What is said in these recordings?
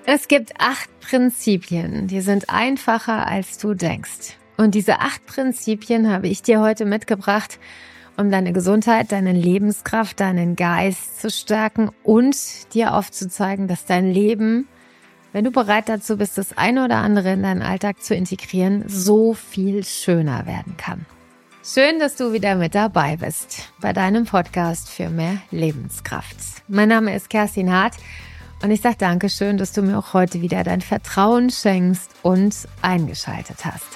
Es gibt 8 Prinzipien, die sind einfacher, als du denkst. Und diese 8 Prinzipien habe ich dir heute mitgebracht, um deine Gesundheit, deine Lebenskraft, deinen Geist zu stärken und dir aufzuzeigen, dass dein Leben, wenn du bereit dazu bist, das eine oder andere in deinen Alltag zu integrieren, so viel schöner werden kann. Schön, dass du wieder mit dabei bist bei deinem Podcast für mehr Lebenskraft. Mein Name ist Kerstin Hart. Und ich sage Dankeschön, dass du mir auch heute wieder dein Vertrauen schenkst und eingeschaltet hast.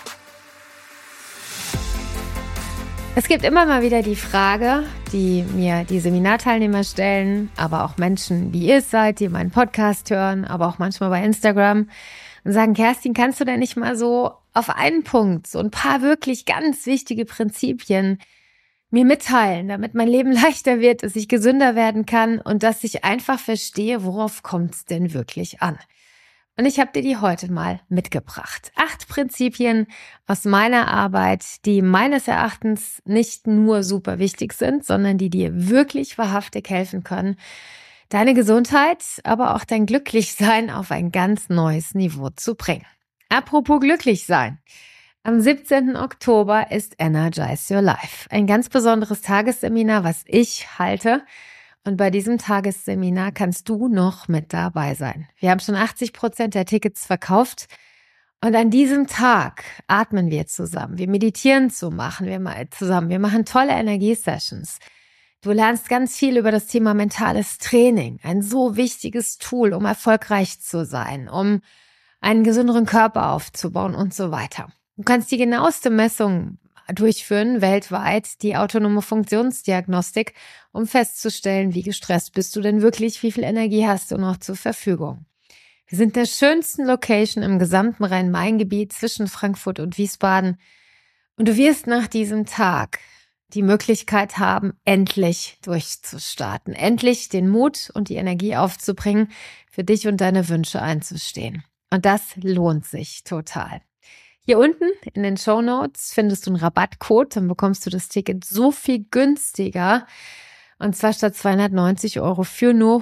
Es gibt immer mal wieder die Frage, die mir die Seminarteilnehmer stellen, aber auch Menschen, wie ihr es seid, die meinen Podcast hören, aber auch manchmal bei Instagram und sagen, Kerstin, kannst du denn nicht mal so auf einen Punkt, so ein paar wirklich ganz wichtige Prinzipien mir mitteilen, damit mein Leben leichter wird, dass ich gesünder werden kann und dass ich einfach verstehe, worauf kommt es denn wirklich an. Und ich habe dir die heute mal mitgebracht. 8 Prinzipien aus meiner Arbeit, die meines Erachtens nicht nur super wichtig sind, sondern die dir wirklich wahrhaftig helfen können, deine Gesundheit, aber auch dein Glücklichsein auf ein ganz neues Niveau zu bringen. Apropos Glücklichsein. Am 17. Oktober ist Energize Your Life. Ein ganz besonderes Tagesseminar, was ich halte. Und bei diesem Tagesseminar kannst du noch mit dabei sein. Wir haben schon 80% der Tickets verkauft. Und an diesem Tag atmen wir zusammen. Wir meditieren zusammen. Wir machen tolle Energiesessions. Du lernst ganz viel über das Thema mentales Training. Ein so wichtiges Tool, um erfolgreich zu sein, um einen gesünderen Körper aufzubauen und so weiter. Du kannst die genaueste Messung durchführen, weltweit, die autonome Funktionsdiagnostik, um festzustellen, wie gestresst bist du denn wirklich, wie viel Energie hast du noch zur Verfügung. Wir sind in der schönsten Location im gesamten Rhein-Main-Gebiet zwischen Frankfurt und Wiesbaden. Und du wirst nach diesem Tag die Möglichkeit haben, endlich durchzustarten, endlich den Mut und die Energie aufzubringen, für dich und deine Wünsche einzustehen. Und das lohnt sich total. Hier unten in den Shownotes findest du einen Rabattcode, dann bekommst du das Ticket so viel günstiger. Und zwar statt 290 € für nur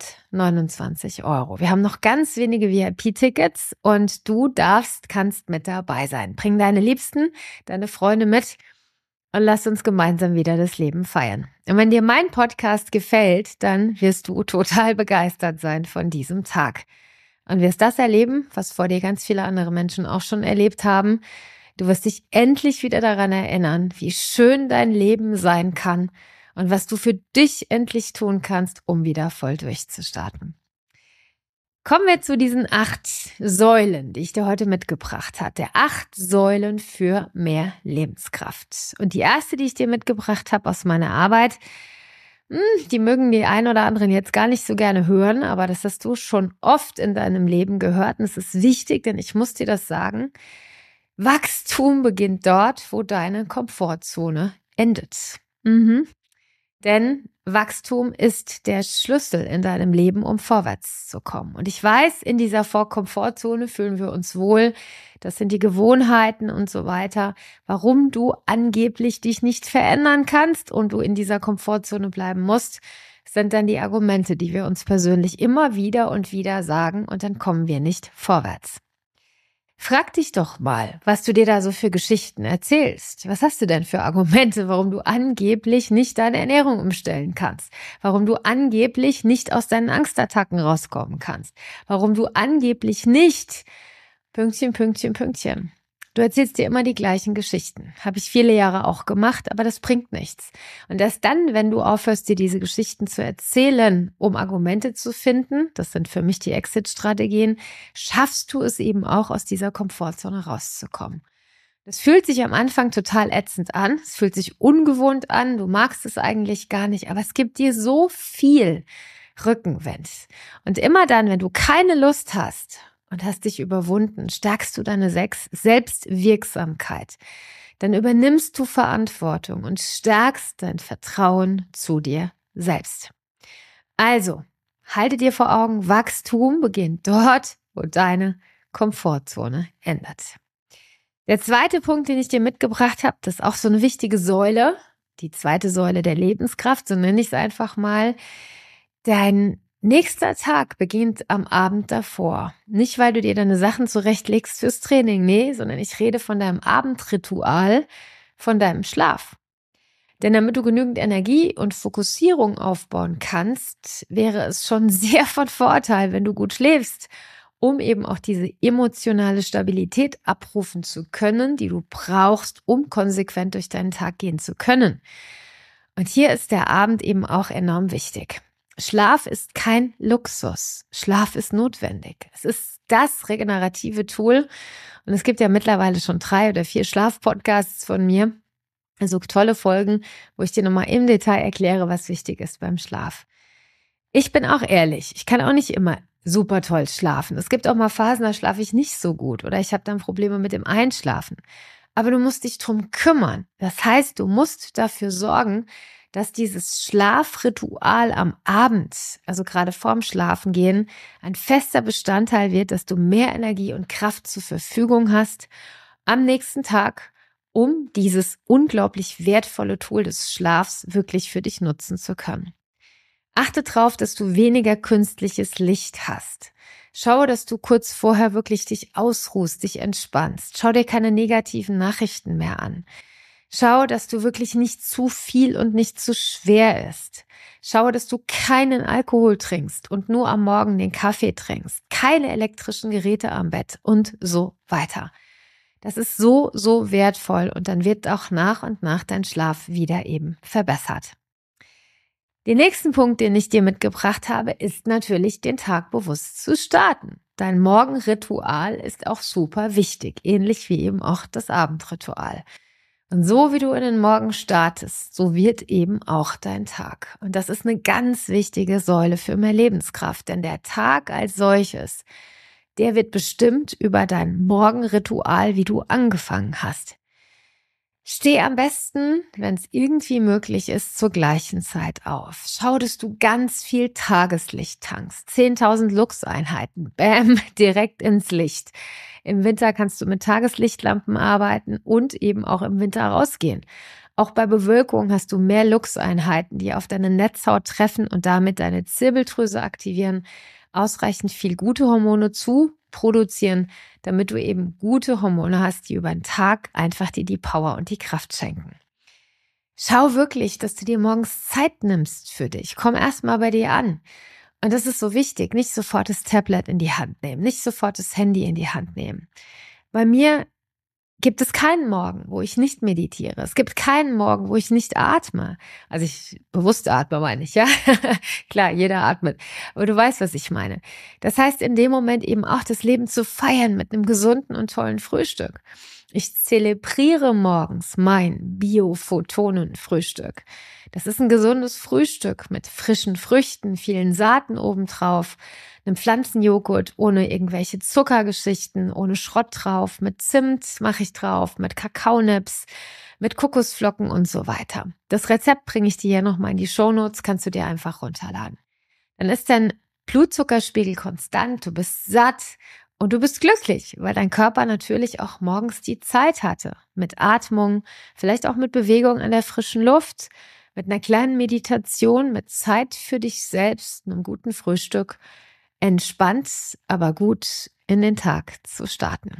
129 €. Wir haben noch ganz wenige VIP-Tickets und du kannst mit dabei sein. Bring deine Liebsten, deine Freunde mit und lass uns gemeinsam wieder das Leben feiern. Und wenn dir mein Podcast gefällt, dann wirst du total begeistert sein von diesem Tag. Und wirst das erleben, was vor dir ganz viele andere Menschen auch schon erlebt haben. Du wirst dich endlich wieder daran erinnern, wie schön dein Leben sein kann und was du für dich endlich tun kannst, um wieder voll durchzustarten. Kommen wir zu diesen 8 Säulen, die ich dir heute mitgebracht hatte. 8 Säulen für mehr Lebenskraft. Und die erste, die ich dir mitgebracht habe aus meiner Arbeit, die mögen die ein oder anderen jetzt gar nicht so gerne hören, aber das hast du schon oft in deinem Leben gehört und es ist wichtig, denn ich muss dir das sagen. Wachstum beginnt dort, wo deine Komfortzone endet. Denn Wachstum ist der Schlüssel in deinem Leben, um vorwärts zu kommen. Und ich weiß, in dieser Komfortzone fühlen wir uns wohl. Das sind die Gewohnheiten und so weiter. Warum du angeblich dich nicht verändern kannst und du in dieser Komfortzone bleiben musst, sind dann die Argumente, die wir uns persönlich immer wieder und wieder sagen und dann kommen wir nicht vorwärts. Frag dich doch mal, was du dir da so für Geschichten erzählst. Was hast du denn für Argumente, warum du angeblich nicht deine Ernährung umstellen kannst? Warum du angeblich nicht aus deinen Angstattacken rauskommen kannst? Warum du angeblich nicht Pünktchen. Du erzählst dir immer die gleichen Geschichten. Habe ich viele Jahre auch gemacht, aber das bringt nichts. Und erst dann, wenn du aufhörst, dir diese Geschichten zu erzählen, um Argumente zu finden, das sind für mich die Exit-Strategien, schaffst du es eben auch, aus dieser Komfortzone rauszukommen. Das fühlt sich am Anfang total ätzend an, es fühlt sich ungewohnt an, du magst es eigentlich gar nicht, aber es gibt dir so viel Rückenwind. Und immer dann, wenn du keine Lust hast und hast dich überwunden, stärkst du deine Selbstwirksamkeit. Dann übernimmst du Verantwortung und stärkst dein Vertrauen zu dir selbst. Also, halte dir vor Augen, Wachstum beginnt dort, wo deine Komfortzone endet. Der zweite Punkt, den ich dir mitgebracht habe, das ist auch so eine wichtige Säule, die zweite Säule der Lebenskraft, so nenne ich es einfach mal. Dein nächster Tag beginnt am Abend davor. Nicht, weil du dir deine Sachen zurechtlegst fürs Training, nee, sondern ich rede von deinem Abendritual, von deinem Schlaf. Denn damit du genügend Energie und Fokussierung aufbauen kannst, wäre es schon sehr von Vorteil, wenn du gut schläfst, um eben auch diese emotionale Stabilität abrufen zu können, die du brauchst, um konsequent durch deinen Tag gehen zu können. Und hier ist der Abend eben auch enorm wichtig. Schlaf ist kein Luxus. Schlaf ist notwendig. Es ist das regenerative Tool. Und es gibt ja mittlerweile schon 3 oder 4 Schlafpodcasts von mir. Also tolle Folgen, wo ich dir nochmal im Detail erkläre, was wichtig ist beim Schlaf. Ich bin auch ehrlich, ich kann auch nicht immer super toll schlafen. Es gibt auch mal Phasen, da schlafe ich nicht so gut oder ich habe dann Probleme mit dem Einschlafen. Aber du musst dich drum kümmern. Das heißt, du musst dafür sorgen, dass dieses Schlafritual am Abend, also gerade vorm Schlafengehen, ein fester Bestandteil wird, dass du mehr Energie und Kraft zur Verfügung hast am nächsten Tag, um dieses unglaublich wertvolle Tool des Schlafs wirklich für dich nutzen zu können. Achte darauf, dass du weniger künstliches Licht hast. Schau, dass du kurz vorher wirklich dich ausruhst, dich entspannst. Schau dir keine negativen Nachrichten mehr an. Schau, dass du wirklich nicht zu viel und nicht zu schwer isst. Schau, dass du keinen Alkohol trinkst und nur am Morgen den Kaffee trinkst. Keine elektrischen Geräte am Bett und so weiter. Das ist so, so wertvoll und dann wird auch nach und nach dein Schlaf wieder eben verbessert. Den nächsten Punkt, den ich dir mitgebracht habe, ist natürlich, den Tag bewusst zu starten. Dein Morgenritual ist auch super wichtig, ähnlich wie eben auch das Abendritual. Und so wie du in den Morgen startest, so wird eben auch dein Tag. Und das ist eine ganz wichtige Säule für mehr Lebenskraft, denn der Tag als solches, der wird bestimmt über dein Morgenritual, wie du angefangen hast. Steh am besten, wenn es irgendwie möglich ist, zur gleichen Zeit auf. Schau, dass du ganz viel Tageslicht tankst. 10.000 Lux-Einheiten. Bäm, direkt ins Licht. Im Winter kannst du mit Tageslichtlampen arbeiten und eben auch im Winter rausgehen. Auch bei Bewölkung hast du mehr Lux-Einheiten, die auf deine Netzhaut treffen und damit deine Zirbeldrüse aktivieren, ausreichend viel gute Hormone zu produzieren, damit du eben gute Hormone hast, die über den Tag einfach dir die Power und die Kraft schenken. Schau wirklich, dass du dir morgens Zeit nimmst für dich. Komm erst mal bei dir an. Und das ist so wichtig, nicht sofort das Tablet in die Hand nehmen, nicht sofort das Handy in die Hand nehmen. Bei mir gibt es keinen Morgen, wo ich nicht meditiere. Es gibt keinen Morgen, wo ich nicht atme. Also ich bewusst atme, meine ich, ja. Klar, jeder atmet. Aber du weißt, was ich meine. Das heißt, in dem Moment eben auch das Leben zu feiern mit einem gesunden und tollen Frühstück. Ich zelebriere morgens mein Bio-Photonen-Frühstück. Das ist ein gesundes Frühstück mit frischen Früchten, vielen Saaten obendrauf, einem Pflanzenjoghurt ohne irgendwelche Zuckergeschichten, ohne Schrott drauf, mit Zimt mache ich drauf, mit Kakaonips, mit Kokosflocken und so weiter. Das Rezept bringe ich dir ja nochmal in die Shownotes, kannst du dir einfach runterladen. Dann ist dein Blutzuckerspiegel konstant, du bist satt und du bist glücklich, weil dein Körper natürlich auch morgens die Zeit hatte. Mit Atmung, vielleicht auch mit Bewegung an der frischen Luft, mit einer kleinen Meditation, mit Zeit für dich selbst, einem guten Frühstück, entspannt, aber gut in den Tag zu starten.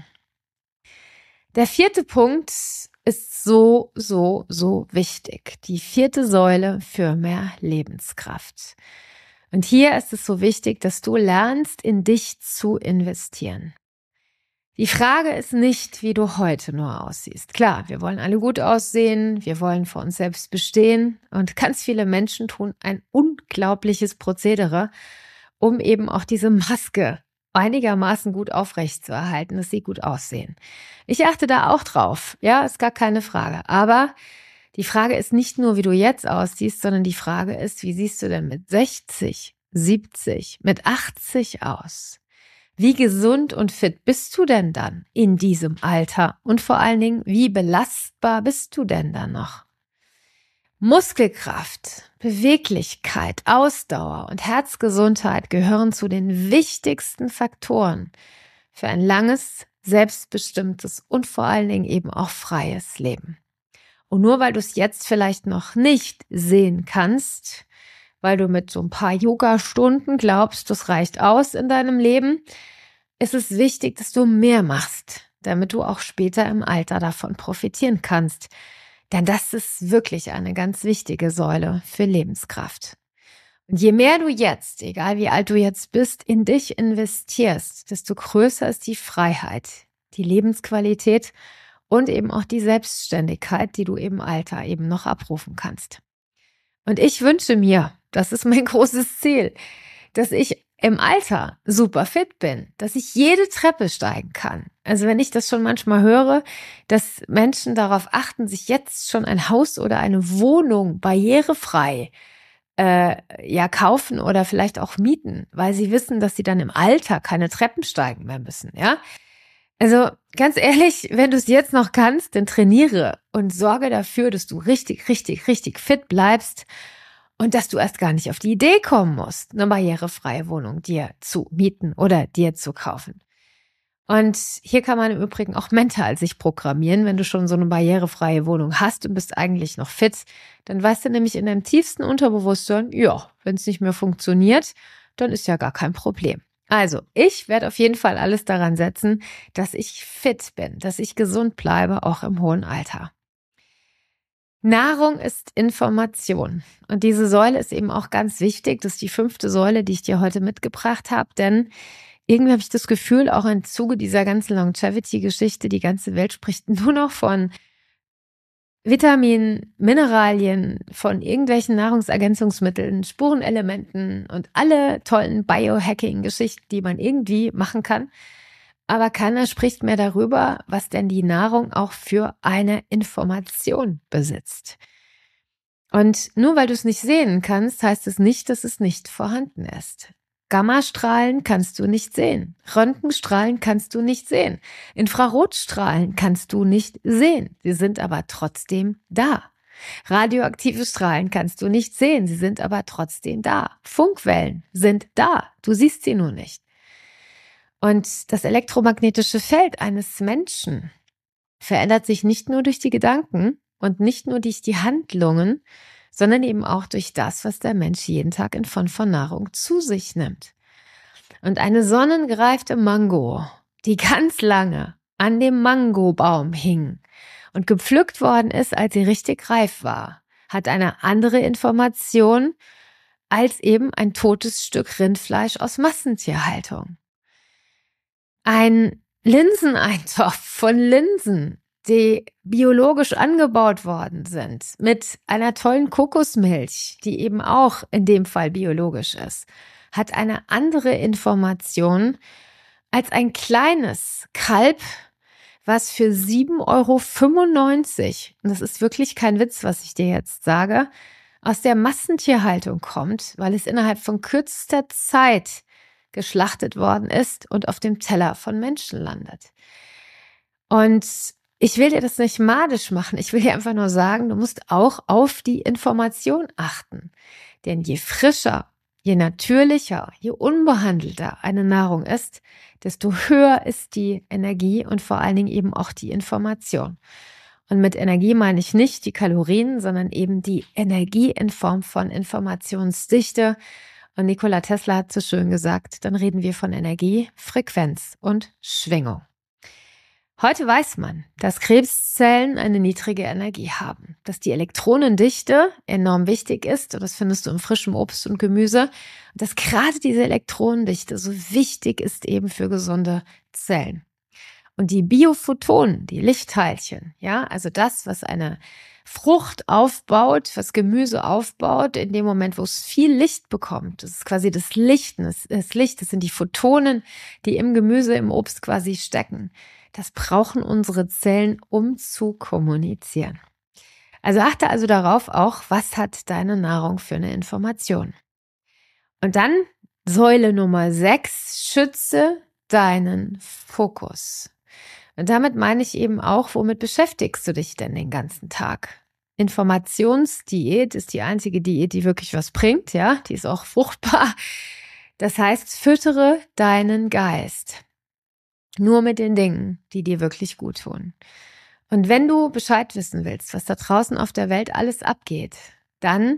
Der 4. Punkt ist so, so, so wichtig. Die 4. Säule für mehr Lebenskraft. Und hier ist es so wichtig, dass du lernst, in dich zu investieren. Die Frage ist nicht, wie du heute nur aussiehst. Klar, wir wollen alle gut aussehen, wir wollen vor uns selbst bestehen und ganz viele Menschen tun ein unglaubliches Prozedere, um eben auch diese Maske einigermaßen gut aufrecht zu erhalten, dass sie gut aussehen. Ich achte da auch drauf, ja, ist gar keine Frage. Aber die Frage ist nicht nur, wie du jetzt aussiehst, sondern die Frage ist, wie siehst du denn mit 60, 70, mit 80 aus? Wie gesund und fit bist du denn dann in diesem Alter? Und vor allen Dingen, wie belastbar bist du denn dann noch? Muskelkraft, Beweglichkeit, Ausdauer und Herzgesundheit gehören zu den wichtigsten Faktoren für ein langes, selbstbestimmtes und vor allen Dingen eben auch freies Leben. Und nur weil du es jetzt vielleicht noch nicht sehen kannst, weil du mit so ein paar Yoga-Stunden glaubst, das reicht aus in deinem Leben, ist es wichtig, dass du mehr machst, damit du auch später im Alter davon profitieren kannst. Denn das ist wirklich eine ganz wichtige Säule für Lebenskraft. Und je mehr du jetzt, egal wie alt du jetzt bist, in dich investierst, desto größer ist die Freiheit, die Lebensqualität und eben auch die Selbstständigkeit, die du im Alter eben noch abrufen kannst. Und ich wünsche mir, das ist mein großes Ziel, dass ich im Alter super fit bin, dass ich jede Treppe steigen kann. Also wenn ich das schon manchmal höre, dass Menschen darauf achten, sich jetzt schon ein Haus oder eine Wohnung barrierefrei kaufen oder vielleicht auch mieten, weil sie wissen, dass sie dann im Alter keine Treppen steigen mehr müssen, ja. Also ganz ehrlich, wenn du es jetzt noch kannst, dann trainiere und sorge dafür, dass du richtig, richtig, richtig fit bleibst und dass du erst gar nicht auf die Idee kommen musst, eine barrierefreie Wohnung dir zu mieten oder dir zu kaufen. Und hier kann man im Übrigen auch mental sich programmieren, wenn du schon so eine barrierefreie Wohnung hast und bist eigentlich noch fit, dann weißt du nämlich in deinem tiefsten Unterbewusstsein, ja, wenn es nicht mehr funktioniert, dann ist ja gar kein Problem. Also, ich werde auf jeden Fall alles daran setzen, dass ich fit bin, dass ich gesund bleibe, auch im hohen Alter. Nahrung ist Information. Und diese Säule ist eben auch ganz wichtig. Das ist die 5. Säule, die ich dir heute mitgebracht habe, denn irgendwie habe ich das Gefühl, auch im Zuge dieser ganzen Longevity-Geschichte, die ganze Welt spricht nur noch von Vitaminen, Mineralien, von irgendwelchen Nahrungsergänzungsmitteln, Spurenelementen und alle tollen Biohacking-Geschichten, die man irgendwie machen kann. Aber keiner spricht mehr darüber, was denn die Nahrung auch für eine Information besitzt. Und nur weil du es nicht sehen kannst, heißt es nicht, dass es nicht vorhanden ist. Gammastrahlen kannst du nicht sehen. Röntgenstrahlen kannst du nicht sehen. Infrarotstrahlen kannst du nicht sehen. Sie sind aber trotzdem da. Radioaktive Strahlen kannst du nicht sehen. Sie sind aber trotzdem da. Funkwellen sind da. Du siehst sie nur nicht. Und das elektromagnetische Feld eines Menschen verändert sich nicht nur durch die Gedanken und nicht nur durch die Handlungen, sondern eben auch durch das, was der Mensch jeden Tag in Form von Nahrung zu sich nimmt. Und eine sonnengereifte Mango, die ganz lange an dem Mangobaum hing und gepflückt worden ist, als sie richtig reif war, hat eine andere Information als eben ein totes Stück Rindfleisch aus Massentierhaltung. Ein Linseneintopf von Linsen, die biologisch angebaut worden sind, mit einer tollen Kokosmilch, die eben auch in dem Fall biologisch ist, hat eine andere Information als ein kleines Kalb, was für 7,95 €, und das ist wirklich kein Witz, was ich dir jetzt sage, aus der Massentierhaltung kommt, weil es innerhalb von kürzester Zeit geschlachtet worden ist und auf dem Teller von Menschen landet. Und ich will dir das nicht madisch machen. Ich will dir einfach nur sagen, du musst auch auf die Information achten. Denn je frischer, je natürlicher, je unbehandelter eine Nahrung ist, desto höher ist die Energie und vor allen Dingen eben auch die Information. Und mit Energie meine ich nicht die Kalorien, sondern eben die Energie in Form von Informationsdichte. Und Nikola Tesla hat so schön gesagt, dann reden wir von Energie, Frequenz und Schwingung. Heute weiß man, dass Krebszellen eine niedrige Energie haben, dass die Elektronendichte enorm wichtig ist, und das findest du in frischem Obst und Gemüse, und dass gerade diese Elektronendichte so wichtig ist eben für gesunde Zellen. Und die Biophotonen, die Lichtteilchen, ja, also das, was eine Frucht aufbaut, was Gemüse aufbaut, in dem Moment, wo es viel Licht bekommt, das ist quasi das Licht, das sind die Photonen, die im Gemüse, im Obst quasi stecken. Das brauchen unsere Zellen, um zu kommunizieren. Also achte also darauf auch, was hat deine Nahrung für eine Information. Und dann Säule Nummer 6, schütze deinen Fokus. Und damit meine ich eben auch, womit beschäftigst du dich denn den ganzen Tag? Informationsdiät ist die einzige Diät, die wirklich was bringt, ja, die ist auch fruchtbar. Das heißt, füttere deinen Geist. Nur mit den Dingen, die dir wirklich gut tun. Und wenn du Bescheid wissen willst, was da draußen auf der Welt alles abgeht, dann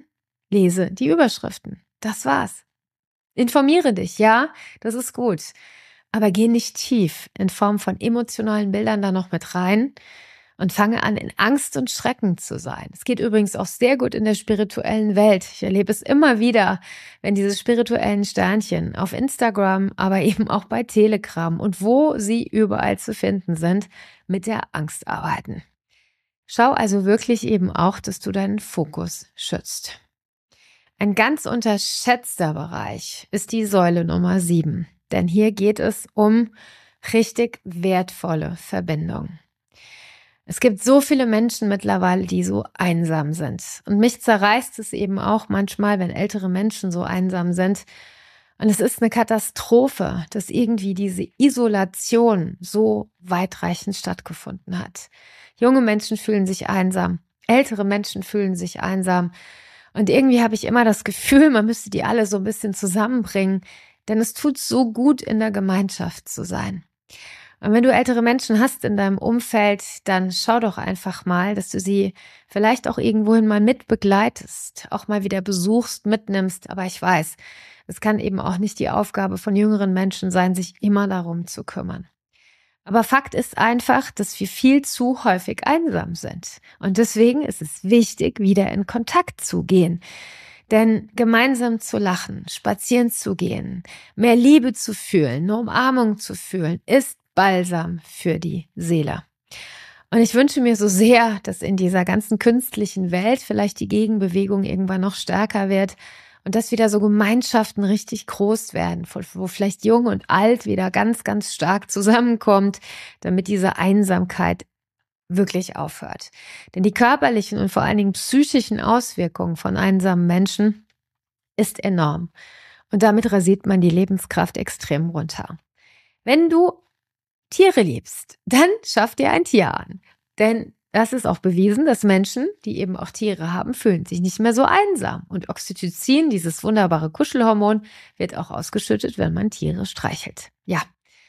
lese die Überschriften. Das war's. Informiere dich, ja, das ist gut. Aber geh nicht tief in Form von emotionalen Bildern da noch mit rein und fange an, in Angst und Schrecken zu sein. Es geht übrigens auch sehr gut in der spirituellen Welt. Ich erlebe es immer wieder, wenn diese spirituellen Sternchen auf Instagram, aber eben auch bei Telegram und wo sie überall zu finden sind, mit der Angst arbeiten. Schau also wirklich eben auch, dass du deinen Fokus schützt. Ein ganz unterschätzter Bereich ist die Säule Nummer 7, denn hier geht es um richtig wertvolle Verbindungen. Es gibt so viele Menschen mittlerweile, die so einsam sind. Und mich zerreißt es eben auch manchmal, wenn ältere Menschen so einsam sind. Und es ist eine Katastrophe, dass irgendwie diese Isolation so weitreichend stattgefunden hat. Junge Menschen fühlen sich einsam, ältere Menschen fühlen sich einsam. Und irgendwie habe ich immer das Gefühl, man müsste die alle so ein bisschen zusammenbringen, denn es tut so gut, in der Gemeinschaft zu sein. Und wenn du ältere Menschen hast in deinem Umfeld, dann schau doch einfach mal, dass du sie vielleicht auch irgendwohin mal mitbegleitest, auch mal wieder besuchst, mitnimmst. Aber ich weiß, es kann eben auch nicht die Aufgabe von jüngeren Menschen sein, sich immer darum zu kümmern. Aber Fakt ist einfach, dass wir viel zu häufig einsam sind. Und deswegen ist es wichtig, wieder in Kontakt zu gehen. Denn gemeinsam zu lachen, spazieren zu gehen, mehr Liebe zu fühlen, eine Umarmung zu fühlen, ist Balsam für die Seele. Und ich wünsche mir so sehr, dass in dieser ganzen künstlichen Welt vielleicht die Gegenbewegung irgendwann noch stärker wird und dass wieder so Gemeinschaften richtig groß werden, wo vielleicht Jung und Alt wieder ganz, ganz stark zusammenkommt, damit diese Einsamkeit wirklich aufhört. Denn die körperlichen und vor allen Dingen psychischen Auswirkungen von einsamen Menschen ist enorm. Und damit rasiert man die Lebenskraft extrem runter. Wenn du Tiere liebst, dann schaff dir ein Tier an. Denn das ist auch bewiesen, dass Menschen, die eben auch Tiere haben, fühlen sich nicht mehr so einsam. Und Oxytocin, dieses wunderbare Kuschelhormon, wird auch ausgeschüttet, wenn man Tiere streichelt. Ja,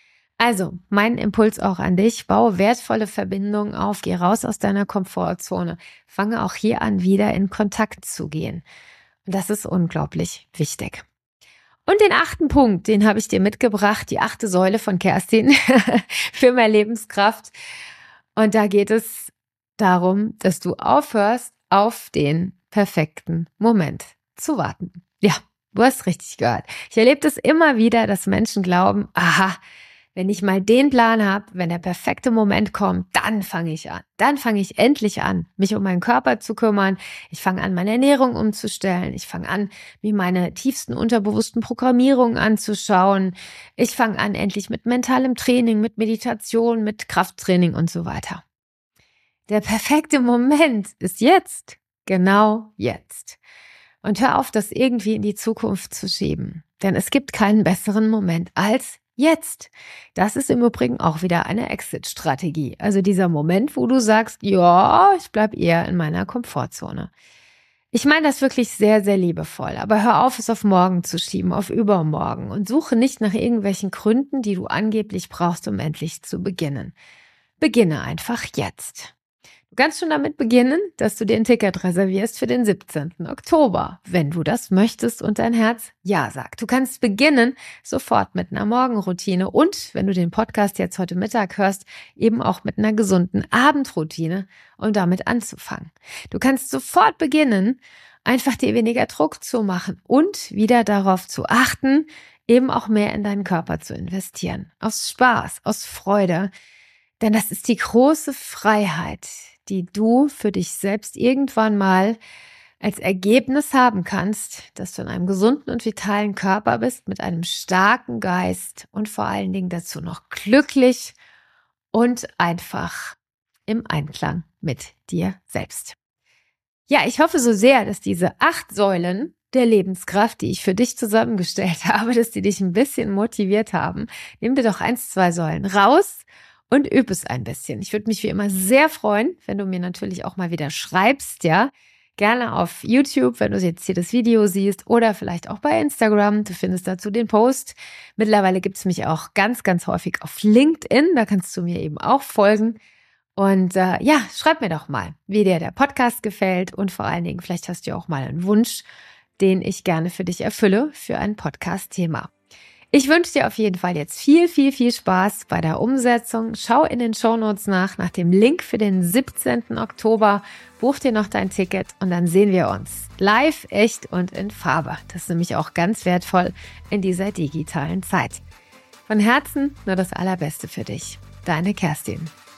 also mein Impuls auch an dich, baue wertvolle Verbindungen auf, geh raus aus deiner Komfortzone, fange auch hier an, wieder in Kontakt zu gehen. Und das ist unglaublich wichtig. Und den 8. Punkt, den habe ich dir mitgebracht, die 8. Säule von Kerstin für mehr Lebenskraft. Und da geht es darum, dass du aufhörst, auf den perfekten Moment zu warten. Ja, du hast richtig gehört. Ich erlebe das immer wieder, dass Menschen glauben, aha, wenn ich mal den Plan habe, wenn der perfekte Moment kommt, dann fange ich an. Dann fange ich endlich an, mich um meinen Körper zu kümmern. Ich fange an, meine Ernährung umzustellen. Ich fange an, mir meine tiefsten unterbewussten Programmierungen anzuschauen. Ich fange an, endlich mit mentalem Training, mit Meditation, mit Krafttraining und so weiter. Der perfekte Moment ist jetzt. Genau jetzt. Und hör auf, das irgendwie in die Zukunft zu schieben. Denn es gibt keinen besseren Moment als jetzt. Das ist im Übrigen auch wieder eine Exit-Strategie. Also dieser Moment, wo du sagst, ja, ich bleib eher in meiner Komfortzone. Ich meine das wirklich sehr, sehr liebevoll. Aber hör auf, es auf morgen zu schieben, auf übermorgen. Und suche nicht nach irgendwelchen Gründen, die du angeblich brauchst, um endlich zu beginnen. Beginne einfach jetzt. Du kannst schon damit beginnen, dass du dir ein Ticket reservierst für den 17. Oktober, wenn du das möchtest und dein Herz ja sagt. Du kannst beginnen sofort mit einer Morgenroutine und, wenn du den Podcast jetzt heute Mittag hörst, eben auch mit einer gesunden Abendroutine, um damit anzufangen. Du kannst sofort beginnen, einfach dir weniger Druck zu machen und wieder darauf zu achten, eben auch mehr in deinen Körper zu investieren. Aus Spaß, aus Freude. Denn das ist die große Freiheit, die du für dich selbst irgendwann mal als Ergebnis haben kannst, dass du in einem gesunden und vitalen Körper bist, mit einem starken Geist und vor allen Dingen dazu noch glücklich und einfach im Einklang mit dir selbst. Ja, ich hoffe so sehr, dass diese 8 Säulen der Lebenskraft, die ich für dich zusammengestellt habe, dass die dich ein bisschen motiviert haben. Nimm dir doch 1, 2 Säulen raus und üb es ein bisschen. Ich würde mich wie immer sehr freuen, wenn du mir natürlich auch mal wieder schreibst, ja. Gerne auf YouTube, wenn du jetzt hier das Video siehst oder vielleicht auch bei Instagram. Du findest dazu den Post. Mittlerweile gibt es mich auch ganz, ganz häufig auf LinkedIn. Da kannst du mir eben auch folgen. Und ja, schreib mir doch mal, wie dir der Podcast gefällt und vor allen Dingen, vielleicht hast du ja auch mal einen Wunsch den ich gerne für dich erfülle für ein Podcast-Thema. Ich wünsche dir auf jeden Fall jetzt viel, viel, viel Spaß bei der Umsetzung. Schau in den Shownotes nach dem Link für den 17. Oktober. Buch dir noch dein Ticket und dann sehen wir uns live, echt und in Farbe. Das ist nämlich auch ganz wertvoll in dieser digitalen Zeit. Von Herzen nur das Allerbeste für dich. Deine Kerstin.